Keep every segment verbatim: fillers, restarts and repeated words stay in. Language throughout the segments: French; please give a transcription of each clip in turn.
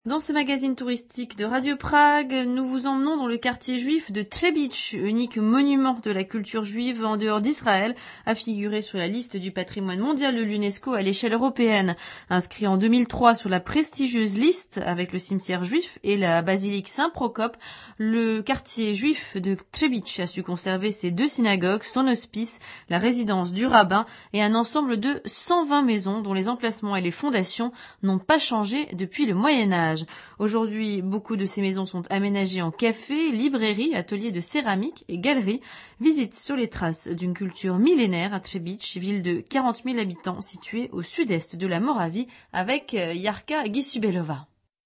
Dans ce magazine touristique de Radio Prague, nous vous emmenons dans le quartier juif de Třebíč, unique monument de la culture juive en dehors d'Israël, à figurer sur la liste du patrimoine mondial de l'UNESCO à l'échelle européenne. Inscrit en deux mille trois sur la prestigieuse liste avec le cimetière juif et la basilique Saint-Procope, le quartier juif de Třebíč a su conserver ses deux synagogues, son hospice, la résidence du rabbin et un ensemble de cent vingt maisons dont les emplacements et les fondations n'ont pas changé depuis le Moyen-Âge. Aujourd'hui, beaucoup de ces maisons sont aménagées en cafés, librairies, ateliers de céramique et galeries. Visite sur les traces d'une culture millénaire à Třebíč, ville de quarante mille habitants située au sud-est de la Moravie avec Jarka Gisubelova.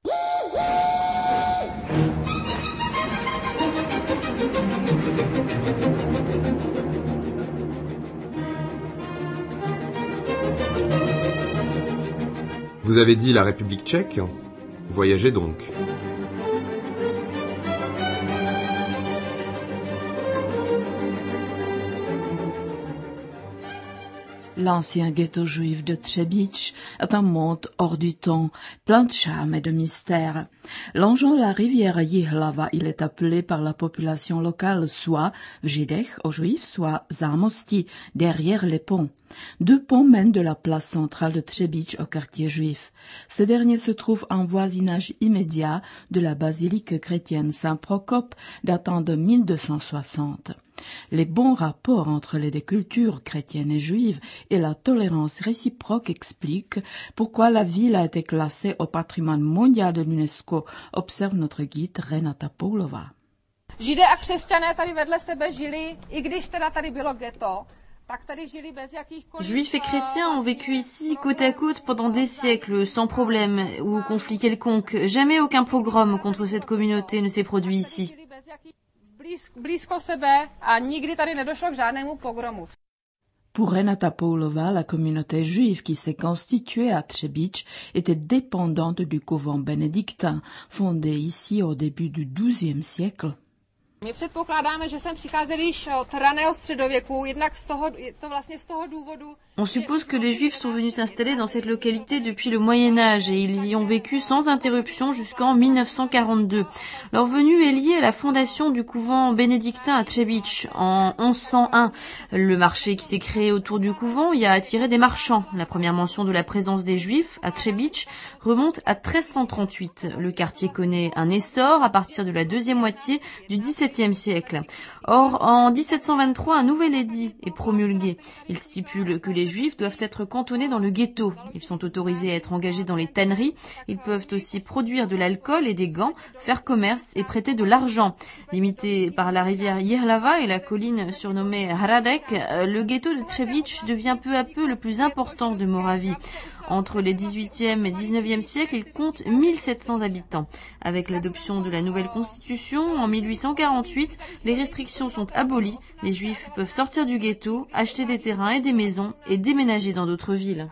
Vous avez dit la République tchèque ? Voyagez donc. L'ancien ghetto juif de Třebíč est un monde hors du temps, plein de charme et de mystère. Longeant la rivière Jihlava, il est appelé par la population locale soit Vžidech aux Juifs, soit Zámosti, derrière les ponts. Deux ponts mènent de la place centrale de Třebíč au quartier juif. Ce dernier se trouve en voisinage immédiat de la basilique chrétienne Saint-Procope datant de mille deux cent soixante. Les bons rapports entre les deux cultures chrétiennes et juives et la tolérance réciproque expliquent pourquoi la ville a été classée au patrimoine mondial de l'UNESCO, observe notre guide Renata Poulova. Židé a křesťané tady vedle sebe žili, i když teda tady bylo ghetto. Juifs et chrétiens ont vécu ici côte à côte pendant des siècles, sans problème ou conflit quelconque. Jamais aucun pogrom contre cette communauté ne s'est produit ici. Pour Renata Poulova, la communauté juive qui s'est constituée à Třebíč était dépendante du couvent bénédictin, fondé ici au début du douzième siècle. My předpokládáme, že sem přicházeli již od raného středověku, jednak z toho, to vlastně z toho důvodu. On suppose que les Juifs sont venus s'installer dans cette localité depuis le Moyen-Âge et ils y ont vécu sans interruption jusqu'en mille neuf cent quarante-deux. Leur venue est liée à la fondation du couvent bénédictin à Třebíč en onze cent un. Le marché qui s'est créé autour du couvent y a attiré des marchands. La première mention de la présence des Juifs à Třebíč remonte à treize cent trente-huit. Le quartier connaît un essor à partir de la deuxième moitié du dix-septième siècle. Or, en dix-sept cent vingt-trois, un nouvel édit est promulgué. Il stipule que les Juifs doivent être cantonnés dans le ghetto. Ils sont autorisés à être engagés dans les tanneries. Ils peuvent aussi produire de l'alcool et des gants, faire commerce et prêter de l'argent. Limité par la rivière Jihlava et la colline surnommée Hradec, le ghetto de Třebíč devient peu à peu le plus important de Moravie. Entre les dix-huitième et dix-neuvième siècles, il compte mille sept cents habitants. Avec l'adoption de la nouvelle constitution en mille huit cent quarante-huit, les restrictions sont abolies. Les Juifs peuvent sortir du ghetto, acheter des terrains et des maisons et déménager dans d'autres villes.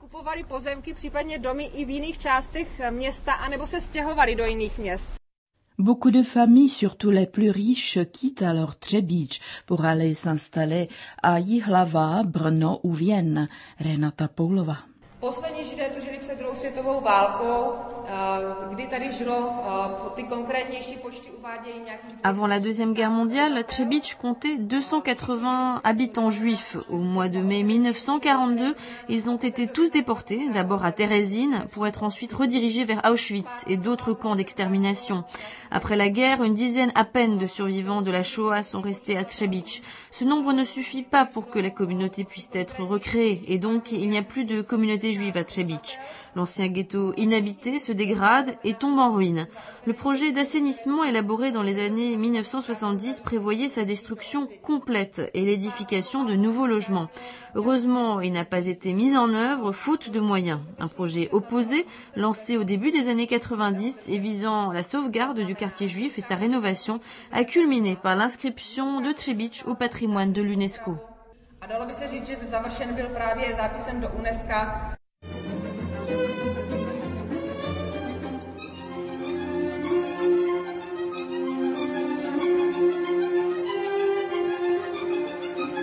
Beaucoup de familles, surtout les plus riches, quittent alors Třebíč pour aller s'installer à Jihlava, Brno ou Vienne. Renata Poulova. Poslední Židé tu žili před druhou světovou válkou, kdy tady žilo ty konkrétnější počty uvádějí nějaký... Avant la Deuxième Guerre mondiale, Třebíč comptait deux cent quatre-vingts habitants juifs. Au mois de mai mille neuf cent quarante-deux, ils ont été tous déportés, d'abord à Terezín, pour être ensuite redirigés vers Auschwitz et d'autres camps d'extermination. Après la guerre, une dizaine à peine de survivants de la Shoah sont restés à Třebíč. Ce nombre ne suffit pas pour que la communauté puisse être recréée, et donc il n'y a plus de communauté juive à Třebíč. L'ancien ghetto inhabité se dégrade et tombe en ruine. Le projet d'assainissement élaboré dans les années mille neuf cent soixante-dix prévoyait sa destruction complète et l'édification de nouveaux logements. Heureusement, il n'a pas été mis en œuvre faute de moyens. Un projet opposé, lancé au début des années quatre-vingt-dix et visant la sauvegarde du quartier juif et sa rénovation, a culminé par l'inscription de Třebíč au patrimoine de l'UNESCO. A dalo by se říct, že završen byl právě zápisem do UNESCO.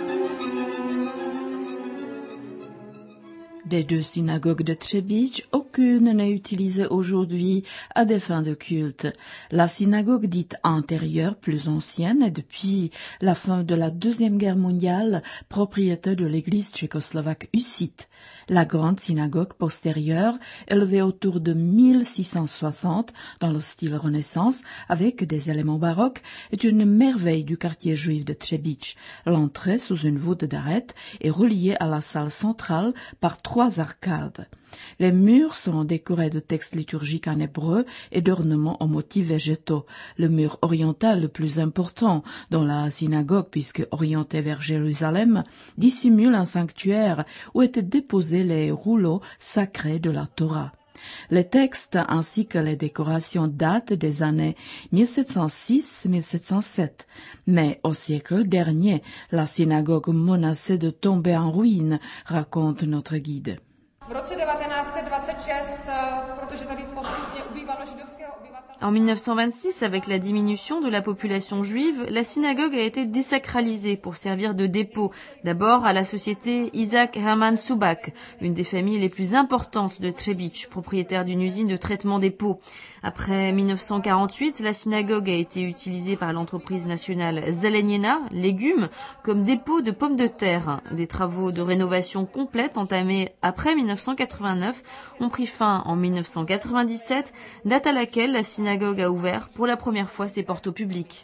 Des deux synagogues de Třebíč, aucune n'est utilisée aujourd'hui à des fins de culte. La synagogue dite antérieure, plus ancienne, est depuis la fin de la Deuxième Guerre mondiale propriété de l'église tchécoslovaque hussite. La grande synagogue postérieure, élevée autour de mille six cent soixante dans le style Renaissance, avec des éléments baroques, est une merveille du quartier juif de Třebíč. L'entrée, sous une voûte d'arête, est reliée à la salle centrale par trois arcades. Les murs sont décorés de textes liturgiques en hébreu et d'ornements en motifs végétaux. Le mur oriental le plus important dans la synagogue, puisque orienté vers Jérusalem, dissimule un sanctuaire où étaient déposés les rouleaux sacrés de la Torah. Les textes ainsi que les décorations datent des années mille sept cent six à mille sept cent sept. Mais au siècle dernier, la synagogue menaçait de tomber en ruine, raconte notre guide. En mille neuf cent vingt-six, avec la diminution de la population juive, la synagogue a été désacralisée pour servir de dépôt, d'abord à la société Isaac Hermann Subak, une des familles les plus importantes de Třebíč, propriétaire d'une usine de traitement des pots. Après mille neuf cent quarante-huit, la synagogue a été utilisée par l'entreprise nationale Zelenina, légumes, comme dépôt de pommes de terre. Des travaux de rénovation complète entamés après mille neuf cent quatre-vingt-neuf ont pris fin en mille neuf cent quatre-vingt-dix-sept, date à laquelle la synagogue a ouvert pour la première fois ses portes au public.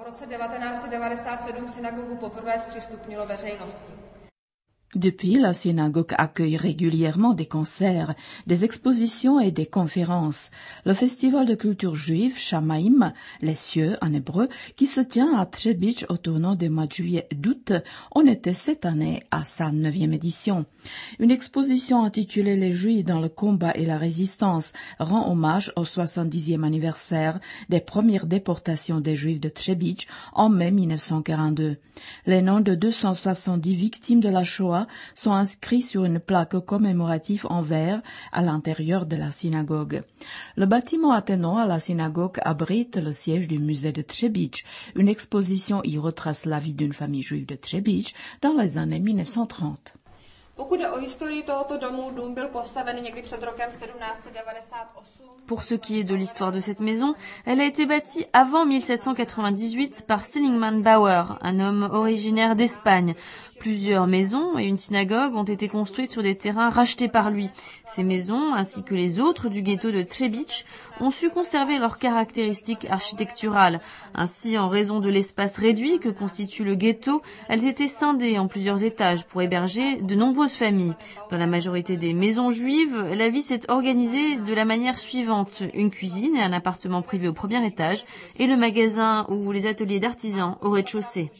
Depuis, la synagogue accueille régulièrement des concerts, des expositions et des conférences. Le festival de culture juive Shamaim, les cieux en hébreu, qui se tient à Třebíč au tournant des mois de juillet et d'août, en était cette année à sa neuvième édition. Une exposition intitulée Les Juifs dans le combat et la résistance rend hommage au soixante-dixième anniversaire des premières déportations des Juifs de Třebíč en mai mille neuf cent quarante-deux. Les noms de deux cent soixante-dix victimes de la Shoah sont inscrits sur une plaque commémorative en verre à l'intérieur de la synagogue. Le bâtiment attenant à la synagogue abrite le siège du musée de Třebíč. Une exposition y retrace la vie d'une famille juive de Třebíč dans les années mille neuf cent trente. Pour ce qui est de l'histoire de cette maison, elle a été bâtie avant mille sept cent quatre-vingt-dix-huit par Seligman Bauer, un homme originaire d'Espagne. Plusieurs maisons et une synagogue ont été construites sur des terrains rachetés par lui. Ces maisons, ainsi que les autres du ghetto de Třebíč, ont su conserver leurs caractéristiques architecturales. Ainsi, en raison de l'espace réduit que constitue le ghetto, elles étaient scindées en plusieurs étages pour héberger de nombreuses familles. Dans la majorité des maisons juives, la vie s'est organisée de la manière suivante. Une cuisine et un appartement privé au premier étage et le magasin ou les ateliers d'artisans au rez-de-chaussée.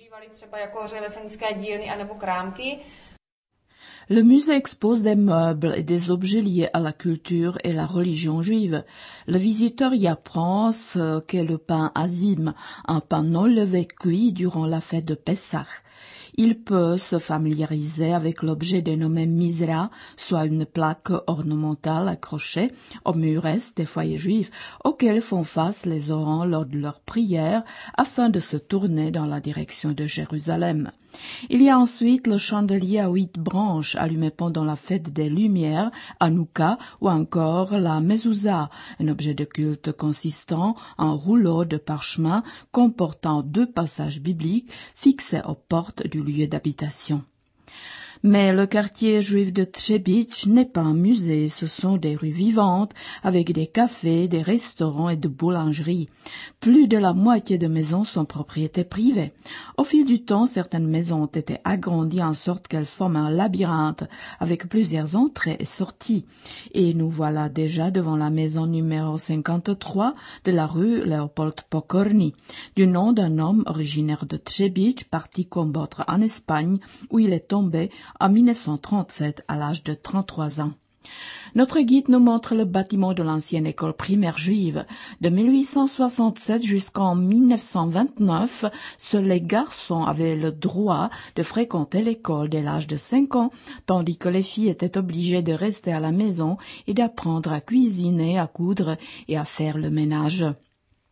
Le musée expose des meubles et des objets liés à la culture et la religion juive. Le visiteur y apprend ce qu'est le pain azim, un pain non levé cuit durant la fête de Pessah. Il peut se familiariser avec l'objet dénommé misra, soit une plaque ornementale accrochée au mur est des foyers juifs auxquels font face les orants lors de leur prière afin de se tourner dans la direction de Jérusalem. Il y a ensuite le chandelier à huit branches allumé pendant la fête des Lumières, Hanouka, ou encore la mezouza, un objet de culte consistant en rouleau de parchemin comportant deux passages bibliques fixés aux portes du lieu d'habitation. Mais le quartier juif de Třebíč n'est pas un musée, ce sont des rues vivantes avec des cafés, des restaurants et de boulangeries. Plus de la moitié des maisons sont propriétés privées. Au fil du temps, certaines maisons ont été agrandies en sorte qu'elles forment un labyrinthe avec plusieurs entrées et sorties. Et nous voilà déjà devant la maison numéro cinquante-trois de la rue Leopold Pokorny, du nom d'un homme originaire de Třebíč parti combattre en Espagne où il est tombé en mille neuf cent trente-sept à l'âge de trente-trois ans. Notre guide nous montre le bâtiment de l'ancienne école primaire juive. De mille huit cent soixante-sept jusqu'en mille neuf cent vingt-neuf, seuls les garçons avaient le droit de fréquenter l'école dès l'âge de cinq ans, tandis que les filles étaient obligées de rester à la maison et d'apprendre à cuisiner, à coudre et à faire le ménage.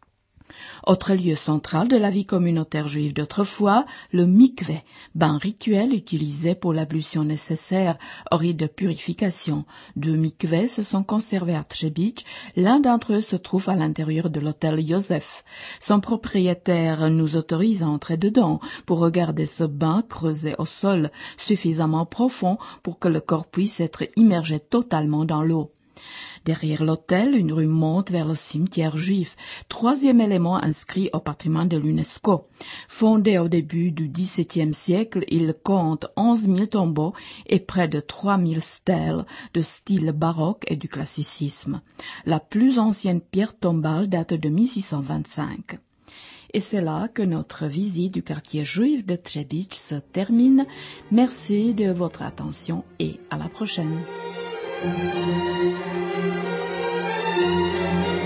Autre lieu central de la vie communautaire juive d'autrefois, le mikvé, bain rituel utilisé pour l'ablution nécessaire au rite de purification. Deux mikvés se sont conservés à Třebíč, l'un d'entre eux se trouve à l'intérieur de l'hôtel Joseph. Son propriétaire nous autorise à entrer dedans pour regarder ce bain creusé au sol, suffisamment profond pour que le corps puisse être immergé totalement dans l'eau. Derrière l'hôtel, une rue monte vers le cimetière juif, troisième élément inscrit au patrimoine de l'UNESCO. Fondé au début du dix-septième siècle, il compte onze mille tombeaux et près de trois mille stèles de style baroque et du classicisme. La plus ancienne pierre tombale date de mille six cent vingt-cinq. Et c'est là que notre visite du quartier juif de Třebíč se termine. Merci de votre attention et à la prochaine. Thank you.